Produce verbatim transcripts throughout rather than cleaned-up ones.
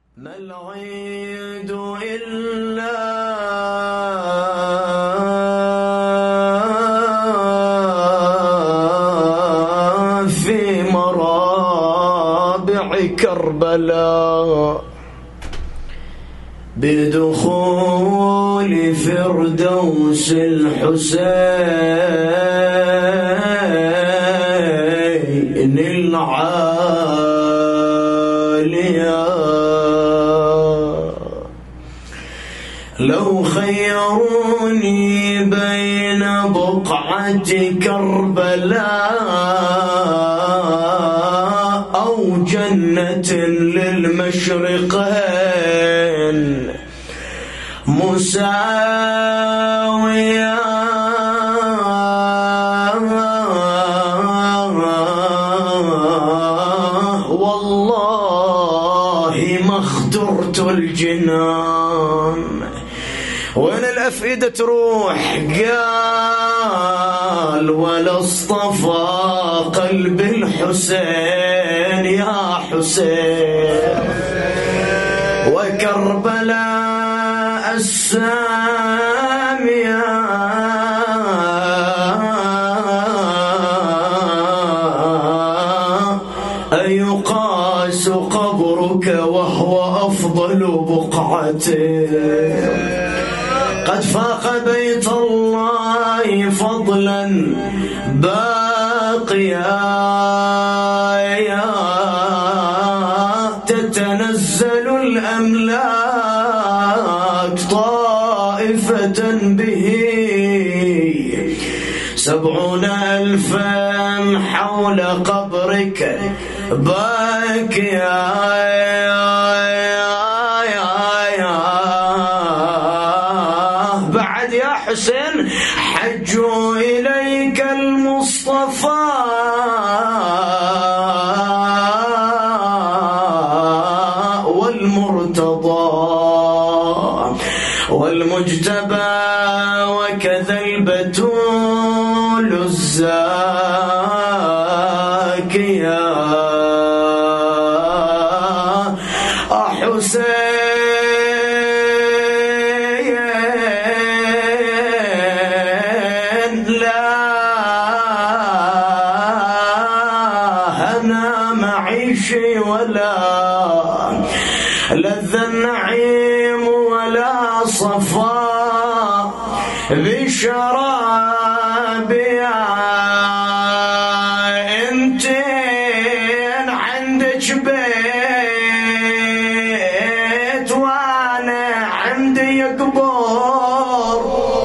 ما العيد إلا في مرابع كربلاء بدخول فردوس الحسين العالية. لو خيروني بين بقعة كربلاء أو جنة للمشرقين مساوية والله ما اخترت الجنان. وين الأفئدة تروح؟ قال ولا اصطفى قلب الحسين يا حسين وكربلاء السامية أيقاس قبرك وهو أفضل بقعته. قد فاق بيت الله فضلا باقيا تتنزل الأملاك طائفة به سبعون ألفا حول قبرك باكيا. حسين حجوا إليك المصطفى والمرتضى والمجتبى وكذا البتول الزاكية. حسين ولا لذ النعيم ولا صفاء بشرابها. انتين عندك بيت وانا عندي قبور.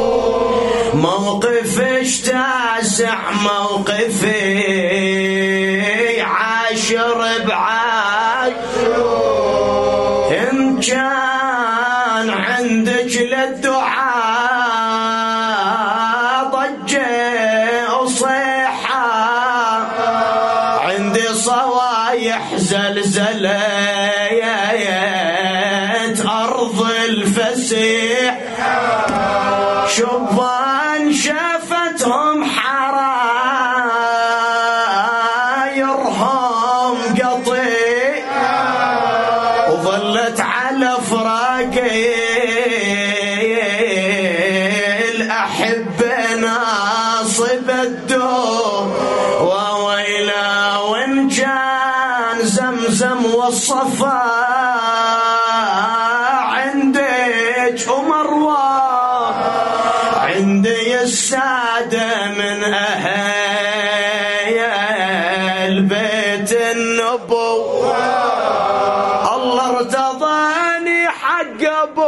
موقفش تاسع موقفي عاشر بعاشر. إن كان عندك للدعاء ضجة وصيحة عندي صوايح زلزلت أرض الفسيح. شبان شافتهم حرايرهم قطي وظلت على فراقي الأحبة ناصب الدور وويلا. وإن كان زمزم والصفا عندك ومروى عندي السادة من أهل بيت النبوة. الله ارتضاني حق أبو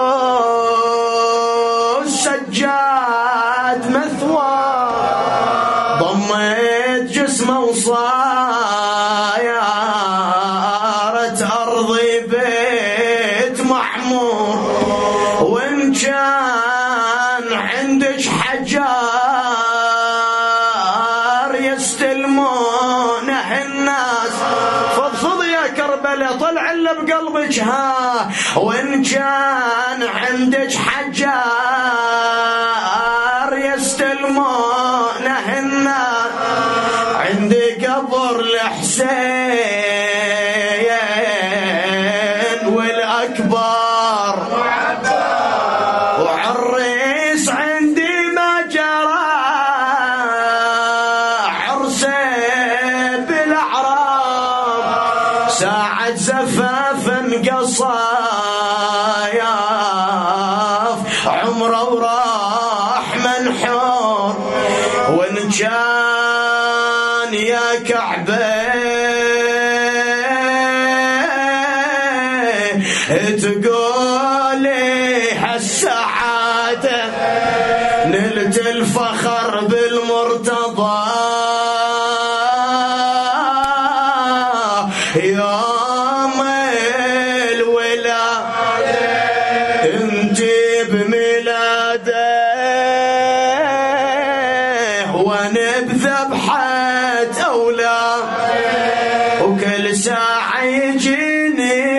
السجاد مثوى. ضميت جسمه وصايرت أرضي بيت محمود. وإن كان عندك حجار يستلمونه الناس فضفض يا كربلاء طلع اللي بقلبك ها. وإن كان عندك حجار يستلمونه الناس عندي قبر الحسين أكبر وعريس عندي ما جرى عرسي بالأعراب ساعة زفافا قصاياف عمره وراح منحور وإن كان يا كعبة تقولي هالسعادة نلت الفخر بالمرتضى يوم الولادة انتي بميلاده وانا بذبحة اولاد وكل ساعة يجيني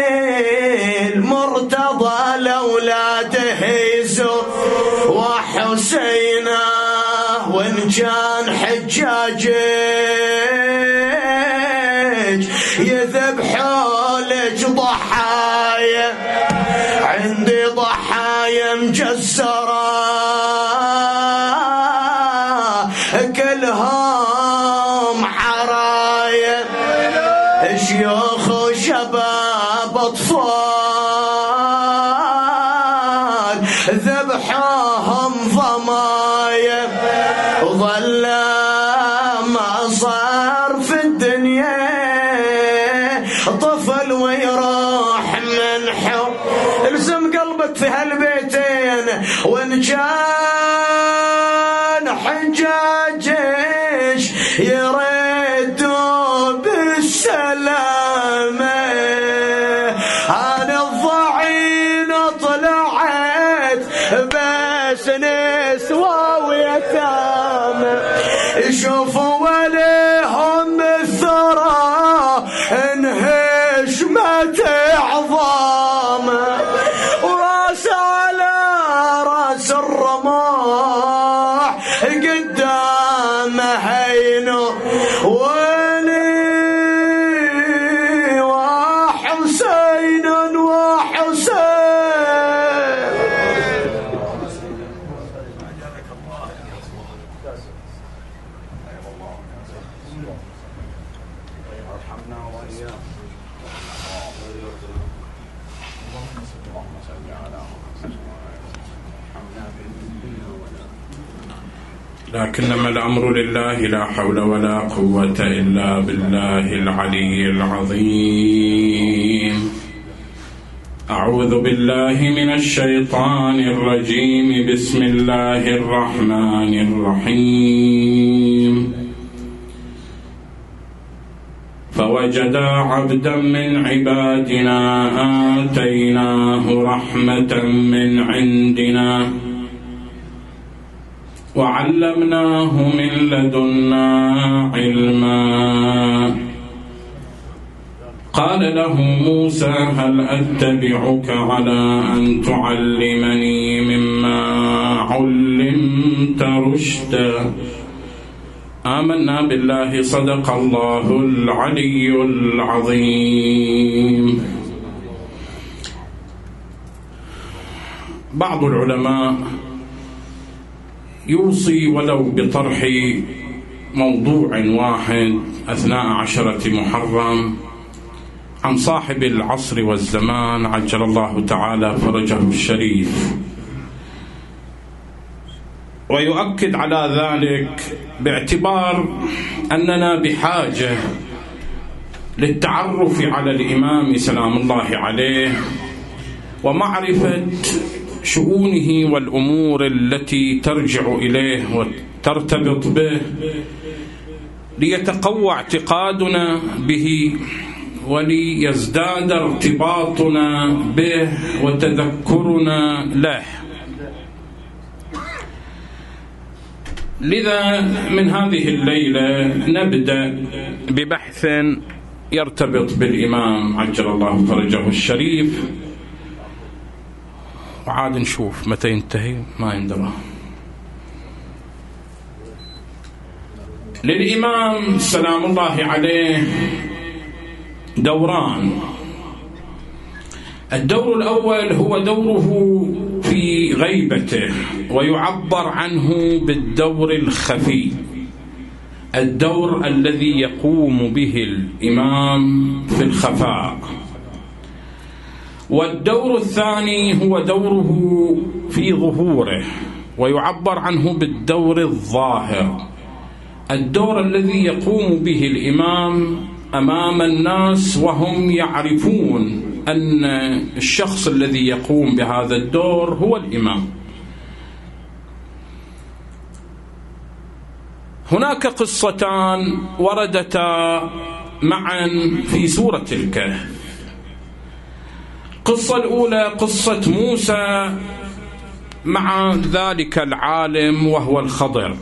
المرتضى لأولاده يزور وحسينه وإن كان حجاجك يذبحوا لك ضحايا عندي ضحايا مجسرة كلهم حرايا شيوخ وشباب أطفال ذبحوهم ضمايا وظل ما صار في الدنيا طفل ويروح من حب الزم قلبك في هالبيتين وإن كان حجاجش يردوا بالسلامة أنا الضعين طلعت بس نسوى ويتامى شوفوا وليهم الثرى انهشمت عظامه وراس على راس الرماح قدام هينو ولي وحسين وحسين لكنما الأمر لله لا حول ولا قوة إلا بالله العلي العظيم. أعوذ بالله من الشيطان الرجيم. بسم الله الرحمن الرحيم. فوجدا عبدا من عبادنا آتيناه رحمة من عندنا وعلمناه من لدنا علما. قال له موسى هل أتبعك على أن تعلمني مما علمت رشدا. آمنا بالله صدق الله العلي العظيم. بعض العلماء يوصي ولو بطرح موضوع واحد أثناء عشرة محرم عن صاحب العصر والزمان عجل الله تعالى فرجه الشريف، ويؤكد على ذلك باعتبار أننا بحاجة للتعرف على الإمام سلام الله عليه ومعرفة شؤونه والأمور التي ترجع إليه وترتبط به ليتقوى اعتقادنا به وليزداد ارتباطنا به وتذكرنا له. لذا من هذه الليلة نبدأ ببحث يرتبط بالإمام عجل الله فرجه الشريف، وعاد نشوف متى ينتهي ما يندرى. للإمام سلام الله عليه دوران. الدور الأول هو دوره في غيبته، ويعبر عنه بالدور الخفي، الدور الذي يقوم به الإمام في الخفاء. والدور الثاني هو دوره في ظهوره، ويعبر عنه بالدور الظاهر، الدور الذي يقوم به الإمام أمام الناس وهم يعرفون أن الشخص الذي يقوم بهذا الدور هو الإمام. هناك قصتان وردتا معا في سورة الكهف. القصة الأولى قصة موسى مع ذلك العالم وهو الخضر،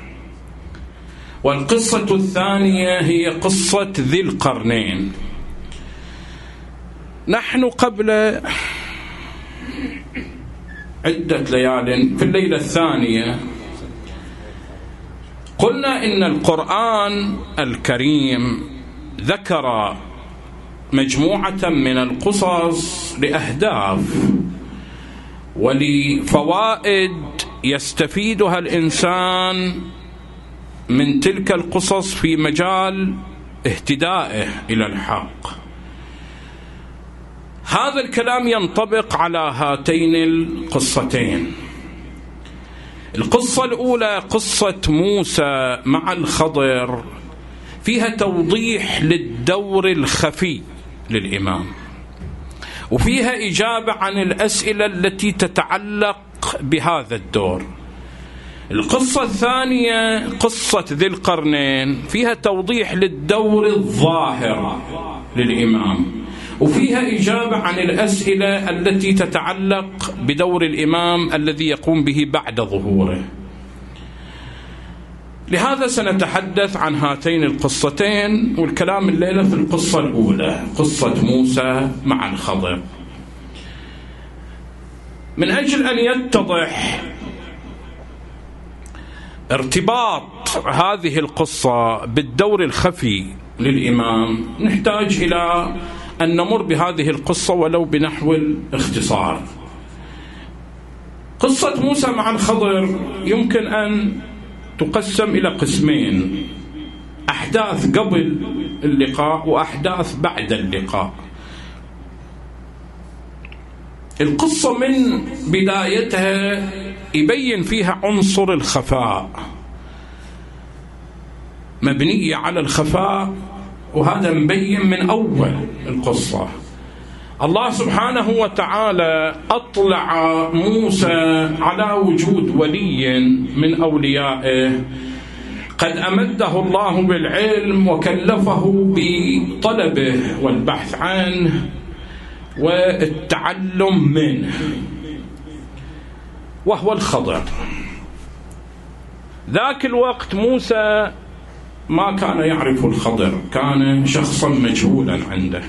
والقصة الثانية هي قصة ذي القرنين. نحن قبل عدة ليال في الليلة الثانية قلنا إن القرآن الكريم ذكر مجموعة من القصص لأهداف ولفوائد يستفيدها الإنسان من تلك القصص في مجال اهتدائه إلى الحق. هذا الكلام ينطبق على هاتين القصتين. القصة الأولى قصة موسى مع الخضر فيها توضيح للدور الخفي للإمام، وفيها إجابة عن الأسئلة التي تتعلق بهذا الدور. القصة الثانية قصة ذي القرنين فيها توضيح للدور الظاهر للإمام، وفيها إجابة عن الأسئلة التي تتعلق بدور الإمام الذي يقوم به بعد ظهوره. لهذا سنتحدث عن هاتين القصتين، والكلام الليلة في القصة الأولى قصة موسى مع الخضر، من أجل أن يتضح ارتباط هذه القصة بالدور الخفي للإمام. نحتاج إلى أن نمر بهذه القصة ولو بنحو الاختصار. قصة موسى مع الخضر يمكن أن تقسم إلى قسمين: أحداث قبل اللقاء وأحداث بعد اللقاء. القصة من بدايتها يبين فيها عنصر الخفاء، مبنية على الخفاء، وهذا مبين من أول القصة. الله سبحانه وتعالى أطلع موسى على وجود ولي من أوليائه قد أمده الله بالعلم وكلفه بطلبه والبحث عنه والتعلم منه، وهو الخضر. ذاك الوقت موسى ما كان يعرف الخضر، كان شخصا مجهولا عنده،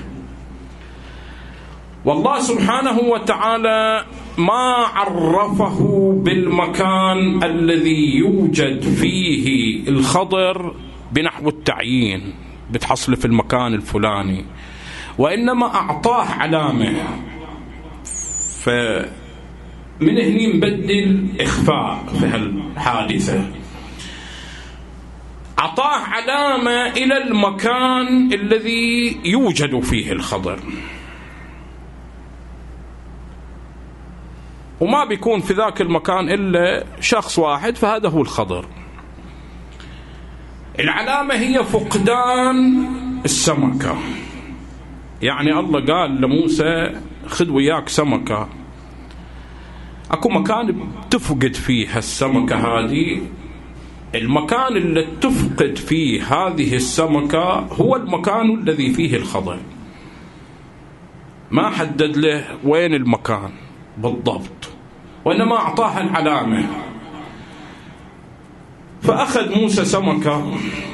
والله سبحانه وتعالى ما عرفه بالمكان الذي يوجد فيه الخضر بنحو التعيين بتحصل في المكان الفلاني، وإنما أعطاه علامة. فمن هني نبدل إخفاء في هالحادثة، أعطاه علامة إلى المكان الذي يوجد فيه الخضر، وما بيكون في ذاك المكان إلا شخص واحد، فهذا هو الخضر. العلامة هي فقدان السمكة، يعني الله قال لموسى خذ وياك سمكة، أكو مكان تفقد فيه السمكة هذه، المكان اللي تفقد فيه هذه السمكة هو المكان الذي فيه الخضر. ما حدد له وين المكان بالضبط، وإنما أعطاها العلامة. فأخذ موسى سمكة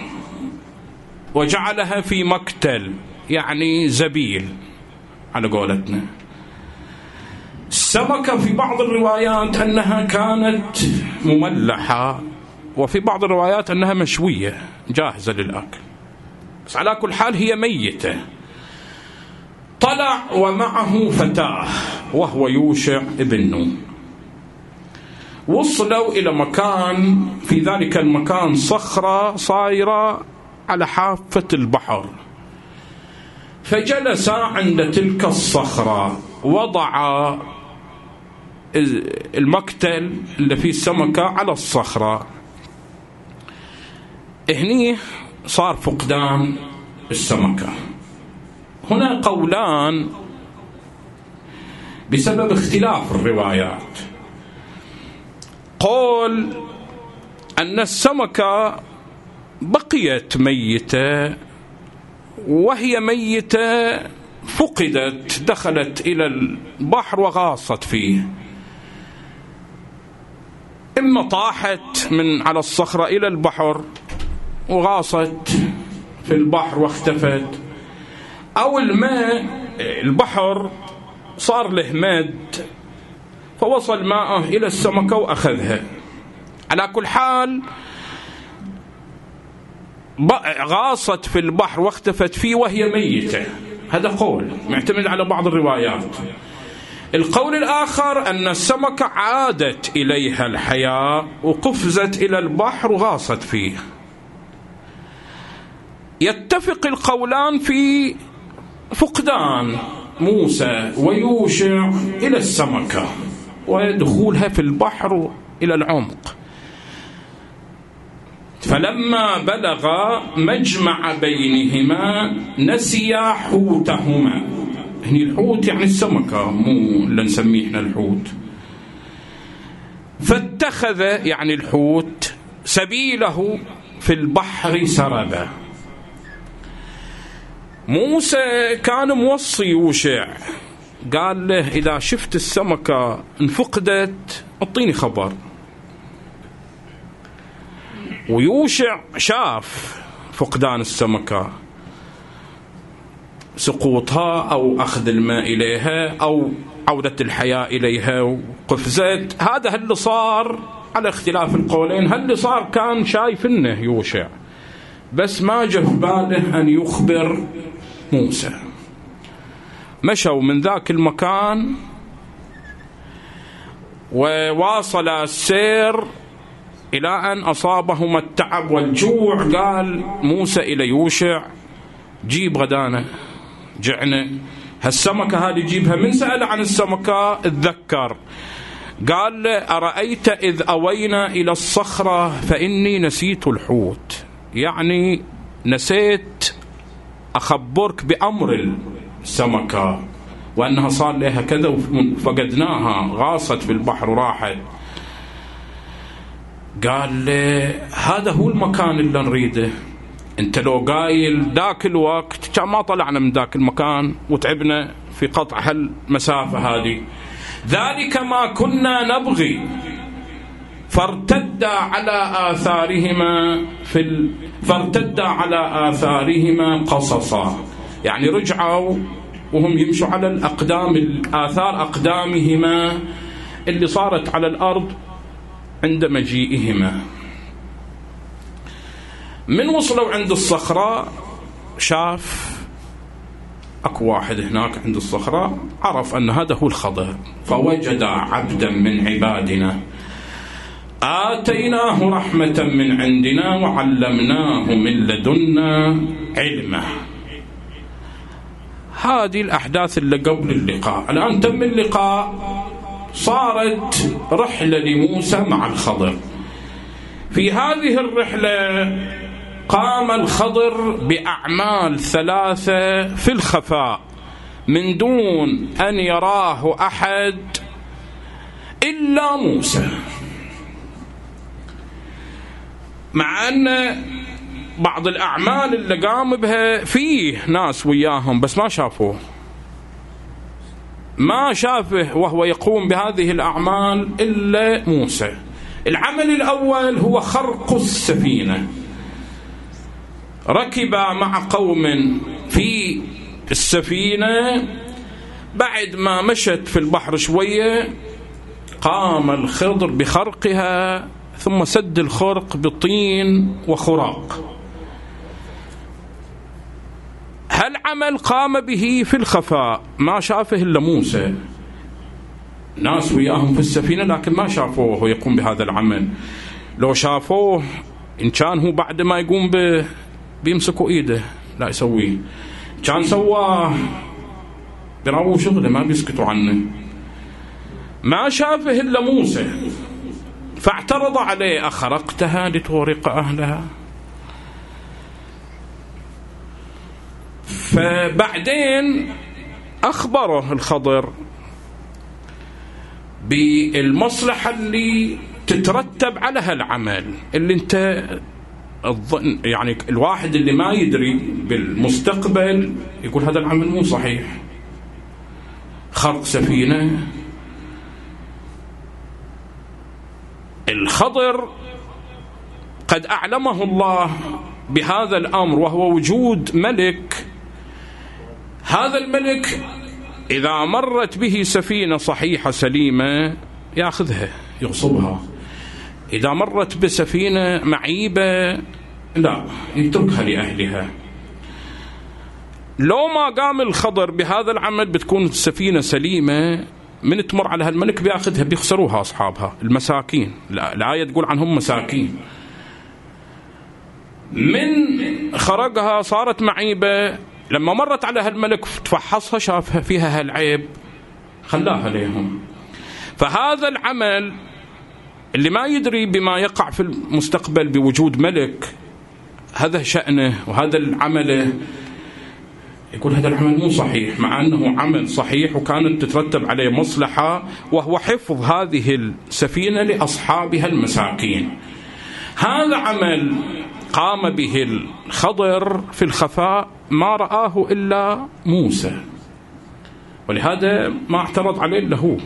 وجعلها في مكتل، يعني زبيل على قولتنا. السمكة في بعض الروايات أنها كانت مملحة، وفي بعض الروايات أنها مشوية جاهزة للأكل، بس على كل حال هي ميتة. طلع ومعه فتاه وهو يوشع ابن نون. وصلوا إلى مكان، في ذلك المكان صخرة صايرة على حافة البحر، فجلس عند تلك الصخرة، وضع المقتل اللي فيه السمكة على الصخرة. هني صار فقدان السمكة. هنا قولان بسبب اختلاف الروايات. قول أن السمكة بقيت ميتة، وهي ميتة فقدت، دخلت إلى البحر وغاصت فيه، إما طاحت من على الصخرة إلى البحر وغاصت في البحر واختفت، أو الماء البحر صار له مد فوصل ماءه إلى السمكة وأخذها. على كل حال غاصت في البحر واختفت فيه وهي ميتة. هذا قول معتمد على بعض الروايات. القول الآخر أن السمكة عادت إليها الحياة وقفزت إلى البحر وغاصت فيه. يتفق القولان في فقدان موسى ويوشع إلى السمكة ودخولها في البحر إلى العمق. فلما بلغ مجمع بينهما نسيا حوتهما. هني الحوت يعني السمكة، مو اللي نسميه احنا الحوت. فاتخذ يعني الحوت سبيله في البحر سربا. موسى كان موصي يوشع، قال له إذا شفت السمكة انفقدت اعطيني خبر. ويوشع شاف فقدان السمكة، سقوطها أو أخذ الماء إليها أو عودة الحياة إليها وقفزت. هذا اللي صار على اختلاف القولين. اللي صار كان شايف إنه يوشع، بس ما جاء في باله أن يخبر موسى. مشوا من ذاك المكان وواصل السير إلى أن أصابهم التعب والجوع. قال موسى إلى يوشع جيب غدانا، جعنا، هالسمكة هذه جيبها. من سأل عن السمكة اتذكر، قال له أرأيت إذ أوينا إلى الصخرة فإني نسيت الحوت، يعني نسيت أخبرك بأمر السمكة وأنها صار لها كذا وفقدناها، غاصت في البحر وراحت. قال له هذا هو المكان اللي نريده، انت لو قايل ذاك الوقت كان ما طلعنا من ذاك المكان وتعبنا في قطع هالمسافة هذه. ذلك ما كنا نبغي. فارتدا على آثارهما في ال... فارتدا على آثارهما قصصا، يعني رجعوا وهم يمشوا على الأقدام، الآثار أقدامهما اللي صارت على الأرض عند مجيئهما. من وصلوا عند الصخرة شاف أكو واحد هناك عند الصخرة، عرف أن هذا هو الخضر. فوجد عبدا من عبادنا آتيناه رحمة من عندنا وعلمناه من لدنا علما. هذه الأحداث اللي قبل اللقاء. الآن تم اللقاء، صارت رحلة لموسى مع الخضر. في هذه الرحلة قام الخضر بأعمال ثلاثة في الخفاء من دون أن يراه أحد إلا موسى، مع أن بعض الأعمال اللي قام بها فيه ناس وياهم بس ما شافوه، ما شافه وهو يقوم بهذه الأعمال إلا موسى. العمل الأول هو خرق السفينة. ركب مع قوم في السفينة، بعد ما مشت في البحر شوية قام الخضر بخرقها، ثم سد الخرق بطين وخراق. هل العمل قام به في الخفاء، ما شافه إلا موسى، ناس وياهم في السفينة لكن ما شافوه يقوم بهذا العمل. لو شافوه إن كان هو بعد ما يقوم به بيمسكوا إيده لا يسويه، كان سواه بيراووا شغله ما بيسكتوا عنه. ما شافه إلا موسى فاعترض عليه: أخرقتها لتغرق أهلها؟ فبعدين أخبره الخضر بالمصلحة اللي تترتب على هالعمل اللي انت الظن، يعني الواحد اللي ما يدري بالمستقبل يقول هذا العمل مو صحيح، خرق سفينة. الخضر قد أعلمه الله بهذا الأمر وهو وجود ملك، هذا الملك إذا مرت به سفينة صحيحة سليمة يأخذها يغصبها، إذا مرت بسفينة معيبة لا يتركها لأهلها. لو ما قام الخضر بهذا العمل بتكون السفينة سليمة، من تمر على هالملك بيأخذها بيخسروها أصحابها المساكين، الآية تقول عنهم مساكين. من خرقها صارت معيبة، لما مرت على هالملك تفحصها شافها فيها هالعيب خلاها ليهم. فهذا العمل اللي ما يدري بما يقع في المستقبل بوجود ملك، هذا شأنه وهذا العمل يقول هذا العمل مو صحيح، مع أنه عمل صحيح وكانت تترتب عليه مصلحة وهو حفظ هذه السفينة لأصحابها المساكين. هذا عمل قام به الخضر في الخفاء ما رآه إلا موسى، ولهذا ما اعترض عليه إلا هو.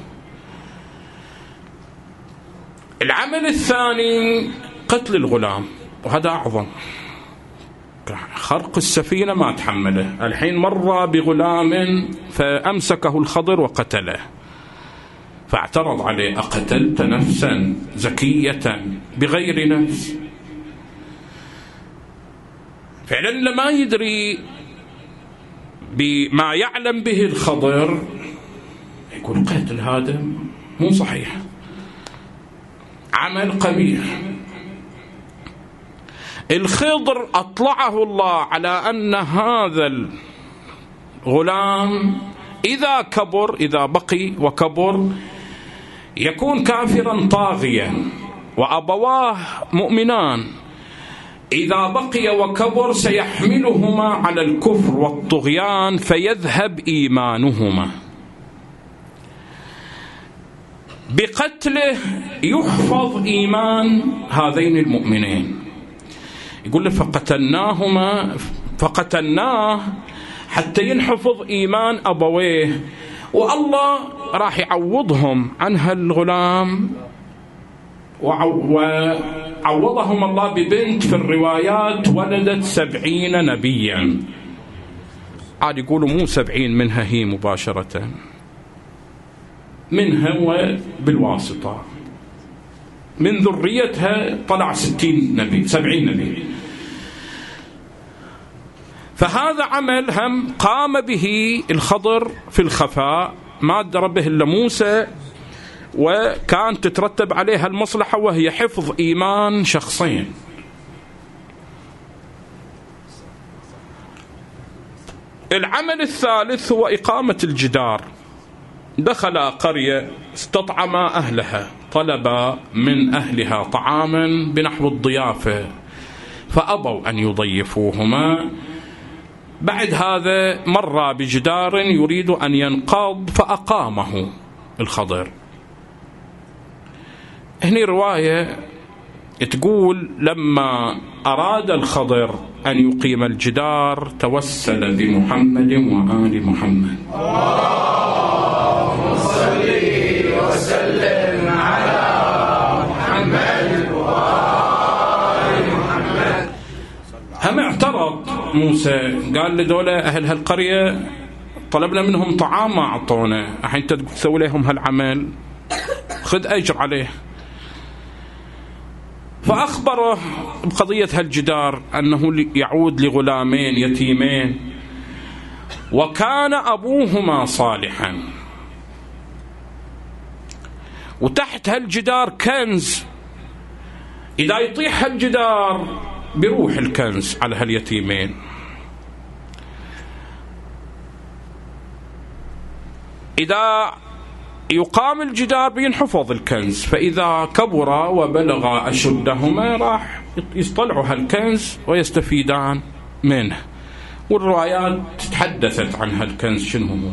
العمل الثاني قتل الغلام، وهذا أعظم، خرق السفينة ما تحمله. الحين مر بغلام فأمسكه الخضر وقتله، فاعترض عليه: أقتلت نفسا زكية بغير نفس؟ فعلا لما يدري بما يعلم به الخضر يقول قتل هذا مو صحيح، عمل قبيح. الخضر أطلعه الله على أن هذا الغلام إذا كبر، إذا بقي وكبر، يكون كافرا طاغيا وأبواه مؤمنان، إذا بقي وكبر سيحملهما على الكفر والطغيان فيذهب إيمانهما. بقتله يحفظ إيمان هذين المؤمنين. يقول له فقتلناهما فقتلناه حتى ينحفظ إيمان أبويه، والله راح يعوضهم عن هالغلام، وعوضهم الله ببنت في الروايات ولدت سبعين نبيا. عاد يقولوا مو سبعين منها هي مباشرة، منها وبالواسطة، من ذريتها طلع ستين نبي سبعين نبي. فهذا عمل هم قام به الخضر في الخفاء، ما أدرى به إلا موسى، وكان تترتب عليها المصلحة وهي حفظ إيمان شخصين. العمل الثالث هو إقامة الجدار. دخل قرية استطعم أهلها، طلب من أهلها طعاما بنحو الضيافة فأبوا أن يضيفوهما. بعد هذا مر بجدار يريد أن ينقض فأقامه الخضر. هنا رواية تقول لما أراد الخضر أن يقيم الجدار توسل بمحمد وآل محمد، اللهم صل وسلم على محمد وآل محمد. هم اعترض موسى، قال لدولة أهل هالقرية طلبنا منهم طعام ما أعطونا، الحين أنت تسوي لهم هالعمل، خذ أجر عليه. فأخبره بقضية هالجدار أنه يعود لغلامين يتيمين، وكان أبوهما صالحا. وتحت هالجدار كنز، إذا يطيح هالجدار بيروح الكنز على هاليتيمين. إذا يقام الجدار بينحفظ الكنز، فإذا كبر وبلغ أشدهما راح يطلعوا هالكنز ويستفيدان منه. والروايات تحدثت عن هالكنز شنو هو.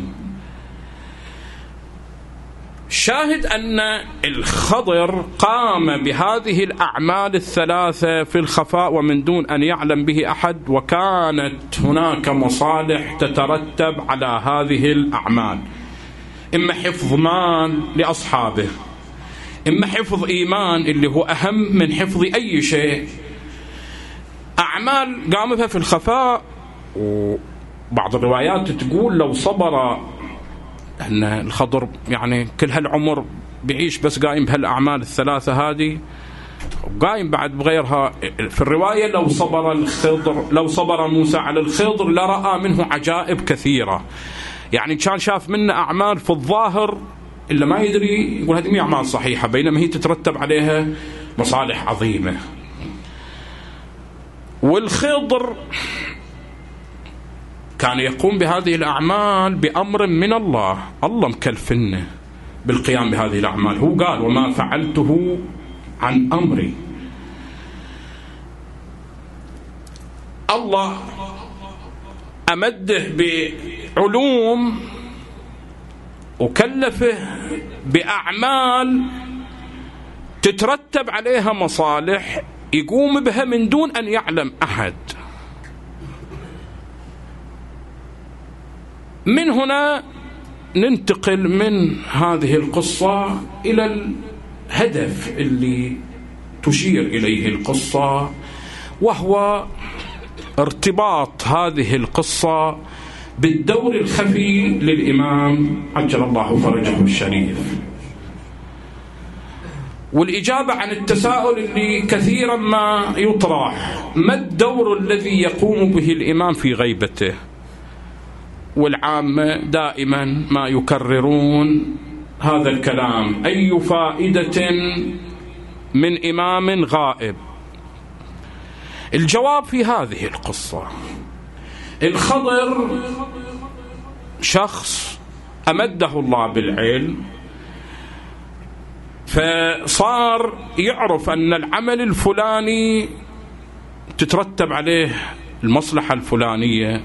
شاهد أن الخضر قام بهذه الأعمال الثلاثة في الخفاء ومن دون أن يعلم به أحد، وكانت هناك مصالح تترتب على هذه الأعمال، إما حفظ مال لأصحابه، إما حفظ إيمان اللي هو أهم من حفظ أي شيء. أعمال قام بها في الخفاء. وبعض الروايات تقول لو صبر أن الخضر يعني كل هالعمر بيعيش بس قايم بهالأعمال الثلاثة هذه، وقايم بعد بغيرها. في الرواية لو صبر الخضر لو صبر موسى على الخضر لرأى منه عجائب كثيرة. يعني كان شاف منه أعمال في الظاهر إلا ما يدري يقول هذه مي أعمال صحيحة، بينما هي تترتب عليها مصالح عظيمة. والخضر كان يقوم بهذه الأعمال بأمر من الله، الله مكلفنه بالقيام بهذه الأعمال. هو قال وما فعلته عن أمري. الله أمده بعلوم وكلفه بأعمال تترتب عليها مصالح يقوم بها من دون أن يعلم أحد. من هنا ننتقل من هذه القصة إلى الهدف اللي تشير إليه القصة، وهو ارتباط هذه القصة بالدور الخفي للإمام عجل الله فرجه الشريف. والإجابة عن التساؤل اللي كثيرا ما يطرح: ما الدور الذي يقوم به الإمام في غيبته؟ والعامة دائما ما يكررون هذا الكلام: أي فائدة من إمام غائب؟ الجواب في هذه القصة: الخضر شخص أمده الله بالعلم، فصار يعرف أن العمل الفلاني تترتب عليه المصلحة الفلانية.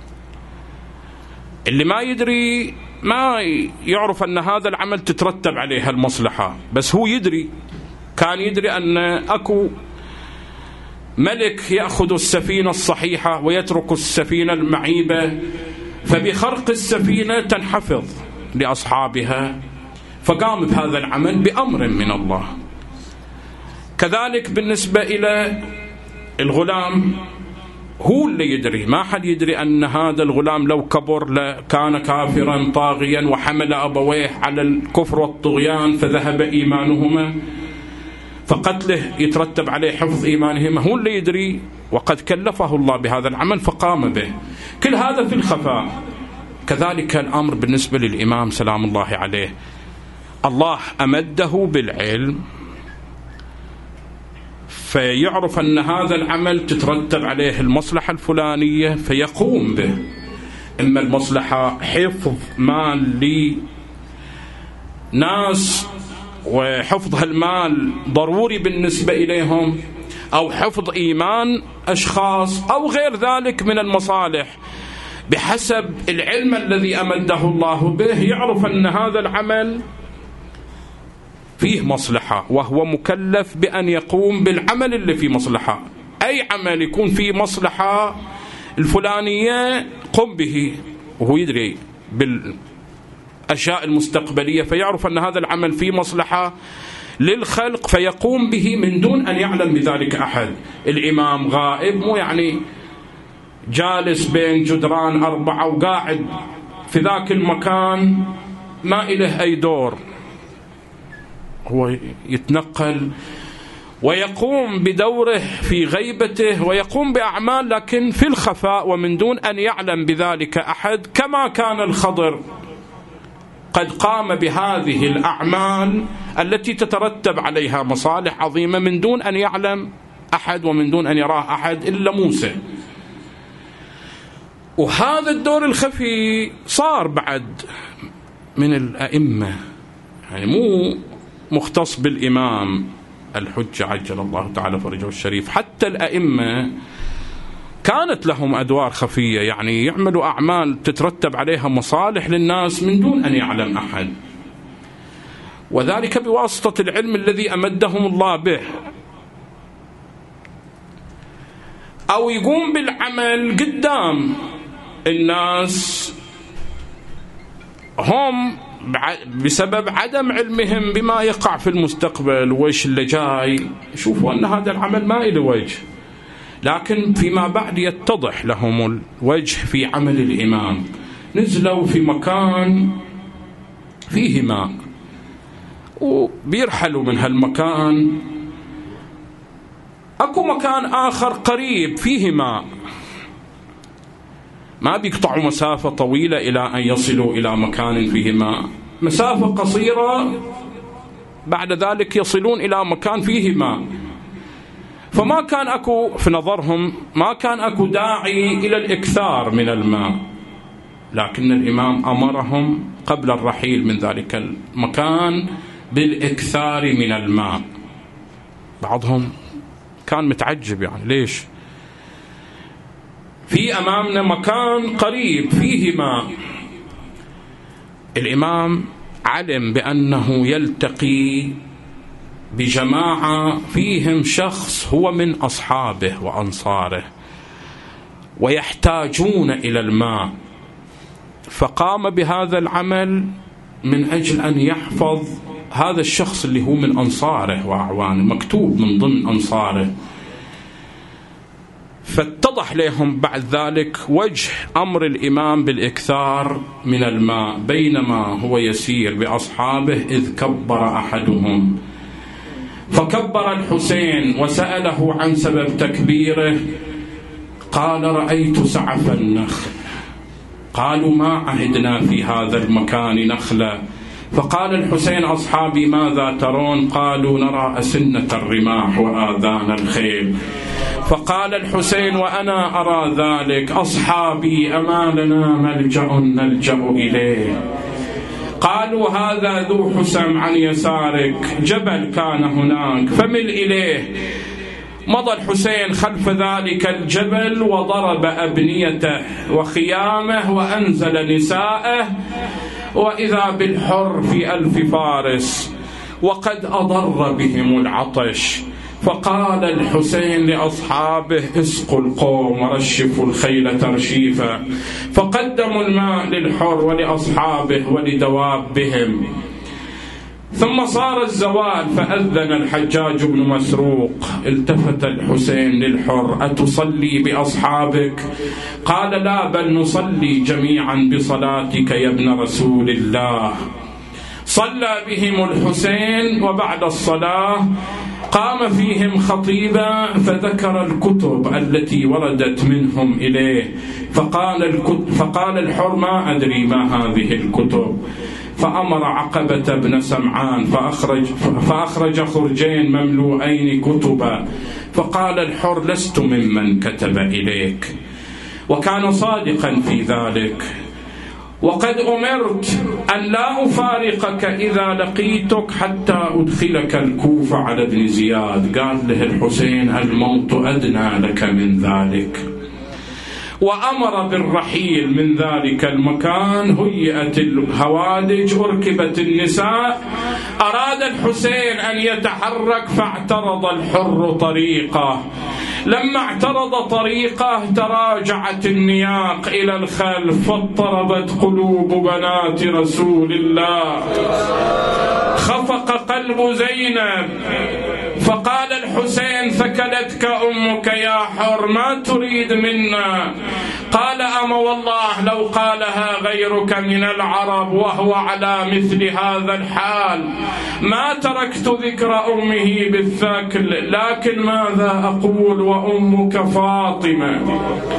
اللي ما يدري ما يعرف أن هذا العمل تترتب عليه المصلحة، بس هو يدري، كان يدري أن أكو ملك يأخذ السفينة الصحيحة ويترك السفينة المعيبة، فبخرق السفينة تنحفظ لأصحابها، فقام بهذا العمل بأمر من الله. كذلك بالنسبة إلى الغلام، هو اللي يدري، ما حد يدري أن هذا الغلام لو كبر لكان كافرا طاغيا وحمل أبويه على الكفر والطغيان فذهب إيمانهما، فقتله يترتب عليه حفظ إيمانهما. هو اللي يدري، وقد كلفه الله بهذا العمل فقام به. كل هذا في الخفاء. كذلك الأمر بالنسبة للإمام سلام الله عليه، الله أمده بالعلم فيعرف أن هذا العمل تترتب عليه المصلحة الفلانية فيقوم به. إما المصلحة حفظ مال لناس وحفظ هالمال ضروري بالنسبة إليهم، أو حفظ إيمان أشخاص، أو غير ذلك من المصالح، بحسب العلم الذي أمده الله به يعرف أن هذا العمل فيه مصلحة، وهو مكلف بأن يقوم بالعمل اللي فيه مصلحة. أي عمل يكون فيه مصلحة الفلانية قم به، وهو يدري بالأشياء المستقبلية، فيعرف أن هذا العمل فيه مصلحة للخلق فيقوم به من دون أن يعلم بذلك أحد. الإمام غائب، مو يعني جالس بين جدران أربعة وقاعد في ذاك المكان ما إله أي دور، هو يتنقل ويقوم بدوره في غيبته ويقوم بأعمال لكن في الخفاء ومن دون أن يعلم بذلك أحد، كما كان الخضر قد قام بهذه الأعمال التي تترتب عليها مصالح عظيمة من دون أن يعلم أحد ومن دون أن يراه أحد إلا موسى. وهذا الدور الخفي صار بعد من الأئمة، يعني مو مختص بالإمام الحجة عجل الله تعالى فرجه الشريف، حتى الأئمة كانت لهم أدوار خفية، يعني يعملوا أعمال تترتب عليها مصالح للناس من دون أن يعلم أحد، وذلك بواسطة العلم الذي أمدهم الله به. أو يقوم بالعمل قدام الناس هم بسبب عدم علمهم بما يقع في المستقبل وإيش اللي جاي، يشوفوا أن هذا العمل ما له وجه، لكن فيما بعد يتضح لهم الوجه في عمل الإمام. نزلوا في مكان فيه ماء وبيرحلوا من هالمكان، أكو مكان آخر قريب فيه ماء، ما بيقطعوا مسافة طويلة إلى أن يصلوا إلى مكان فيه ماء، مسافة قصيرة بعد ذلك يصلون إلى مكان فيه ماء. فما كان أكو في نظرهم ما كان أكو داعي إلى الإكثار من الماء، لكن الإمام أمرهم قبل الرحيل من ذلك المكان بالإكثار من الماء. بعضهم كان متعجب، يعني ليش في أمامنا مكان قريب فيه ماء؟ الإمام علم بأنه يلتقي بجماعة فيهم شخص هو من أصحابه وأنصاره ويحتاجون إلى الماء، فقام بهذا العمل من أجل أن يحفظ هذا الشخص اللي هو من أنصاره وأعوانه، مكتوب من ضمن أنصاره. فاتضح لهم بعد ذلك وجه أمر الإمام بالإكثار من الماء، بينما هو يسير بأصحابه إذ كبر أحدهم، فكبر الحسين وسأله عن سبب تكبيره، قال رأيت سعف النخل. قالوا ما عهدنا في هذا المكان نخلة. فقال الحسين أصحابي ماذا ترون؟ قالوا نرى أسنة الرماح وآذان الخيل. فقال الحسين وأنا أرى ذلك، أصحابي أما لنا ملجأ نلجأ إليه؟ قالوا هذا ذو حسم عن يسارك، جبل كان هناك فمل إليه. مضى الحسين خلف ذلك الجبل وضرب أبنيته وخيامه وأنزل نساءه، وإذا بالحر في ألف فارس وقد أضر بهم العطش. فقال الحسين لأصحابه اسقوا القوم ورشفوا الخيل ترشيفا، فقدموا الماء للحر ولأصحابه ولدوابهم. ثم صار الزوال فأذن الحجاج بن مسروق. التفت الحسين للحر أتصلي بأصحابك؟ قال لا، بل نصلي جميعا بصلاتك يا ابن رسول الله. صلى بهم الحسين، وبعد الصلاة قام فيهم خطيبا فذكر الكتب التي وردت منهم إليه، فقال, فقال الحر ما أدري ما هذه الكتب. فأمر عقبة بن سمعان فأخرج, فأخرج خرجين مملوئين كتبا، فقال الحر لست ممن كتب إليك، وكان صادقا في ذلك. وقد أمرت أن لا أفارقك إذا لقيتك حتى أدخلك الكوفة على ابن زياد. قال له الحسين الموت أدنى لك من ذلك، وأمر بالرحيل من ذلك المكان. هيئت الهوادج، أركبت النساء. أراد الحسين أن يتحرك فاعترض الحر طريقه. لما اعترض طريقه تراجعت النياق إلى الخلف، فاضطربت قلوب بنات رسول الله، خفق قلب زينب. فقال الحسين ثكلتك أمك يا حر، ما تريد منا؟ قال أما والله لو قالها غيرك من العرب وهو على مثل هذا الحال ما تركت ذكر أمه بالثكل، لكن ماذا أقول وأمك فاطمة؟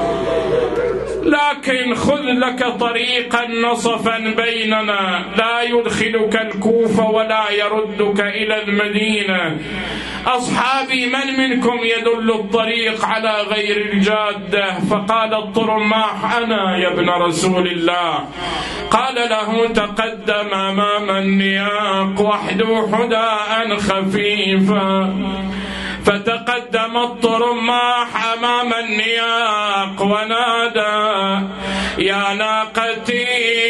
لكن خذ لك طريقا نصفا بيننا لا يدخلك الكوفة ولا يردك إلى المدينة. أصحابي من منكم يدل الطريق على غير الجادة؟ فقال الطرماح أنا يا ابن رسول الله. قال له تقدم أمام النياق واحدو حداء خفيفا. فتقدم الطرماح أمام النياق ونادى يا ناقتي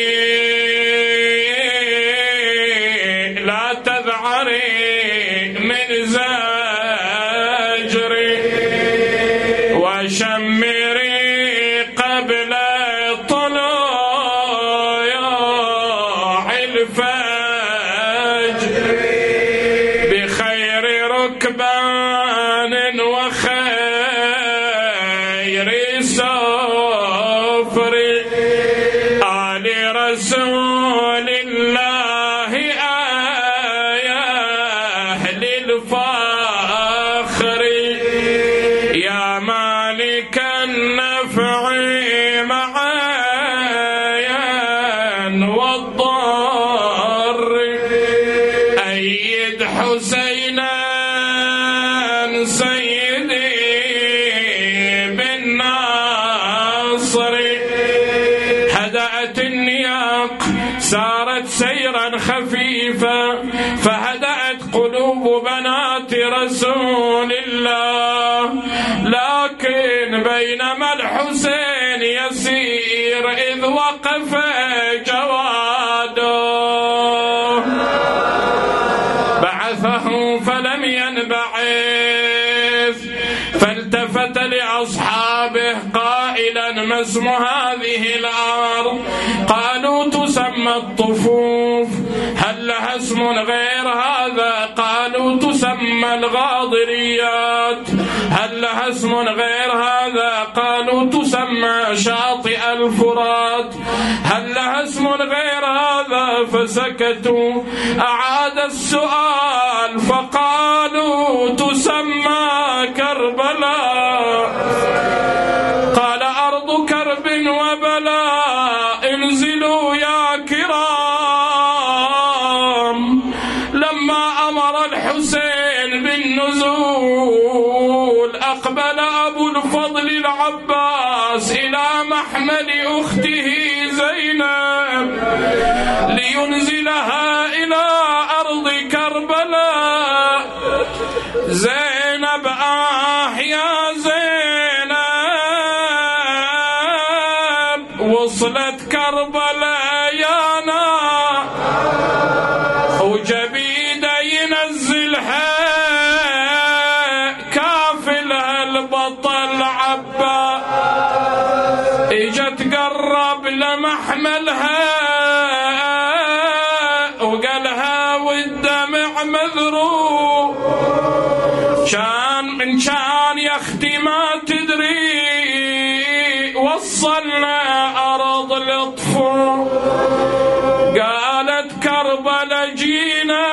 لا تذعري من زجري وشمري قبل طلوع الفجر بخير ركبان وخير سفر آل رسول الله أهل الفخر يا مالك النفع معايا والضر أيد حسينا سيدي بالناصر. هدأت النياق سارت سيرا خفيفا فهدأت قلوب بنات رسول الله، لكن بينما الحسين يسير إذ وقف جواده بعثه فلم ينبعث فالتفت لأصحابه قائلا ما اسم هذه الأرض؟ قالوا تسمى الطفوف. هل لها اسم غير هذا؟ قالوا تسمى الغاضريات. هل لها اسم غير هذا؟ قالوا تسمى شاطئ الفرات. هل لها اسم غير هذا؟ فسكتوا. أعاد السؤال فقالوا تسمى كربلاء. قال أرض كرب وبلاء انزلوا يا كرام. لما أمر الحسين بالنزول أقبل أبو الفضل العباس إلى محمل أخته زينب لينزلها إلى أرض كربلاء. زينب آه يا زينب وصلت كربلاء يا نار وجبيده ينزلها كافلها البطل عبا. اجت قرب لمحملها وقالها والدمع مذروب كان من كان يا اختي ما تدري وصلنا أرض الطفو. قالت كربلا جينا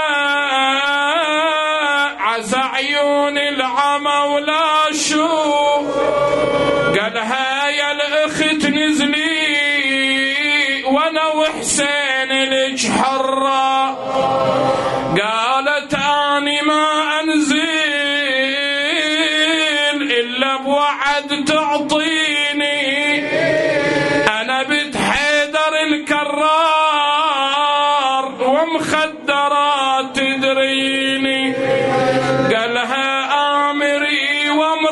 عسى عيون العمى ولا شوف. قالها يا الأخت نزلي وانا وحسين لج حرة. قالت اني ما انزل الا بوعد تعطيني. انا بنت حيدر الكرار ومخدرات تدريني. قالها امري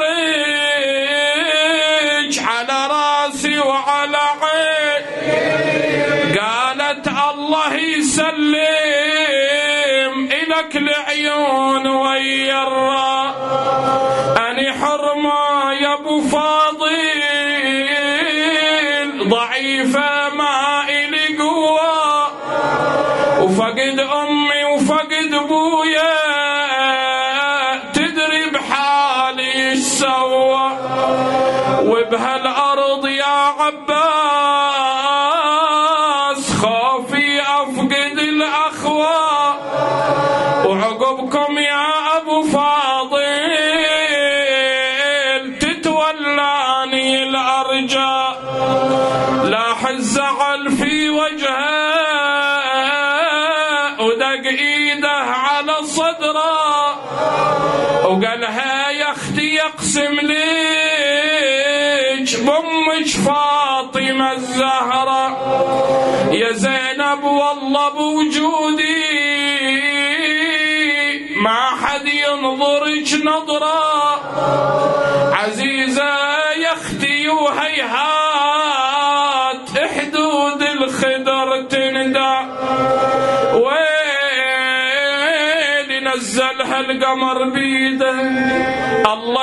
وامرج على راسي وعلى عين. قالت الله يسلم إلك العيون ويا الراء. أني حرمة يا أبو فاضل ضعيفة ما إلي قوة وفقد أمي وفقد أبويا تدري بحالي إيش سوى. وبهالأرض يا عبد علق ايده على صدره وقالها يا اختي يقسم ليك بامك فاطمة الزهرة يا زينب والله بوجودي ما حد ينظرك نظرة عزيزة يا اختي وهيهات حدود الخدر تندى ويلي نزلها القمر بيده الله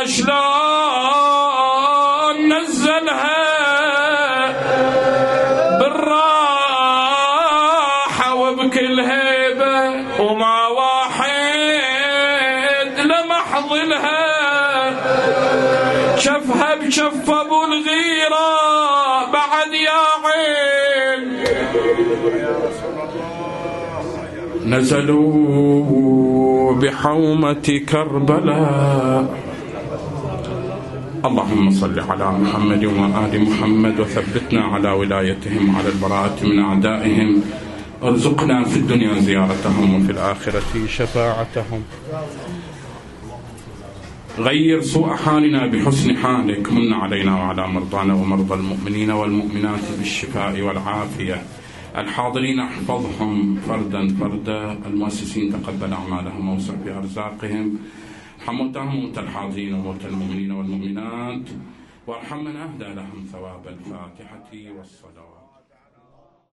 شلون نزلها بالراحة وبكل هيبة وما واحد لمح ظلها شفها بشف ابو الغيرة بعد يا عين نزلوا بحومة كربلاء اللهم صل على محمد وآل محمد وثبتنا على ولايتهم على البراءة من أعدائهم ارزقنا في الدنيا زيارتهم وفي الآخرة شفاعتهم غير سوء حالنا بحسن حالك من علينا وعلى مرضانا ومرضى المؤمنين والمؤمنات بالشفاء والعافية الحاضرين احفظهم فردا فردا المؤسسين تقبل أعمالهم ووسع في أرزاقهم ارحم موتاهم وموتى الحاضرين وموتى المؤمنين والمؤمنات وارحم من أهدى لهم ثواب الفاتحة والصلوات.